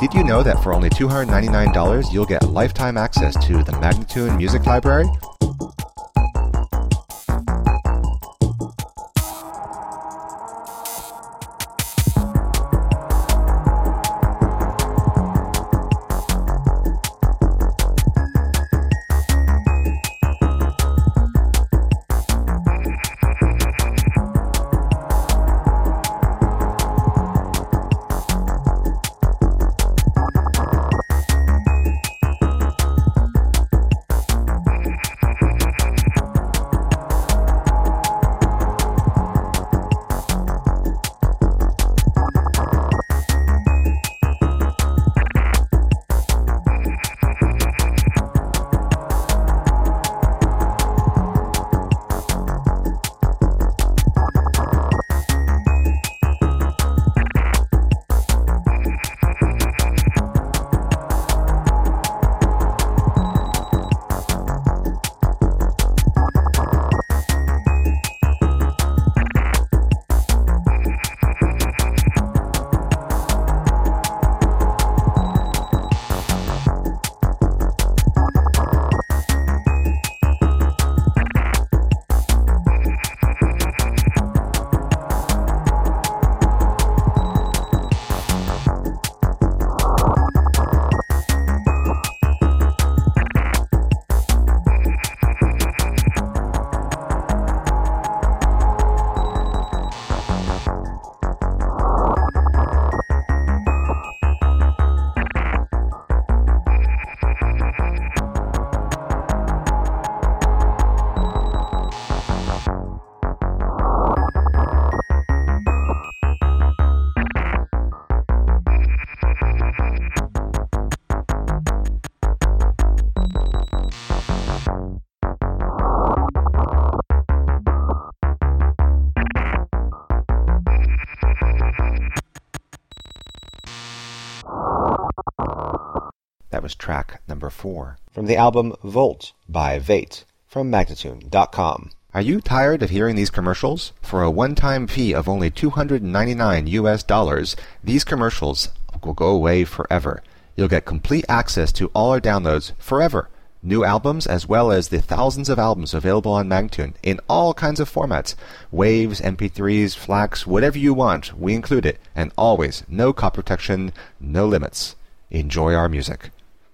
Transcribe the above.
Did you know that for only $299 you'll get lifetime access to the Magnatune Music Library? That was track number 4 from the album Volt by Vate from Magnatune.com. Are you tired of hearing these commercials? For a one-time fee of only $299, these commercials will go away forever. You'll get complete access to all our downloads forever. New albums as well as the thousands of albums available on Magnatune in all kinds of formats. Waves, MP3s, FLACs, whatever you want, we include it. And always, no copy protection, no limits. Enjoy our music.